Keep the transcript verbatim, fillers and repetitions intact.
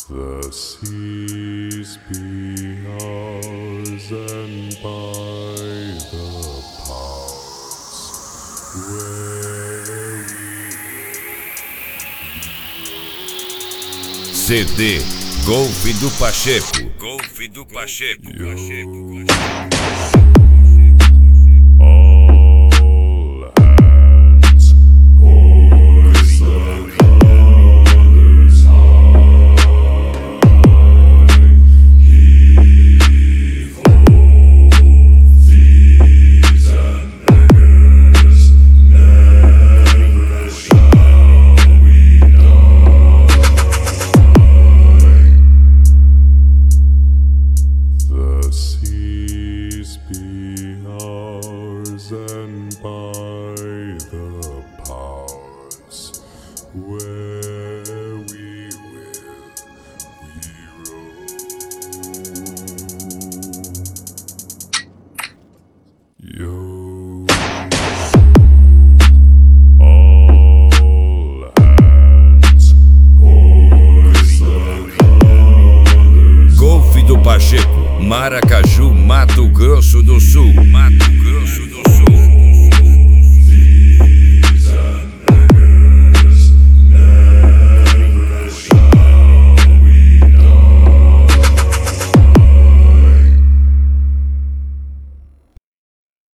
The seas be ours, and by the paths where we C D Golf do Pacheco. Golf do Pacheco. Pacheco. And by the powers where we will we roam. Yo, all hands, hoist the colors. Golf do Pacheco, Maracaju, Mato Grosso do Sul. Mato Grosso do Sul.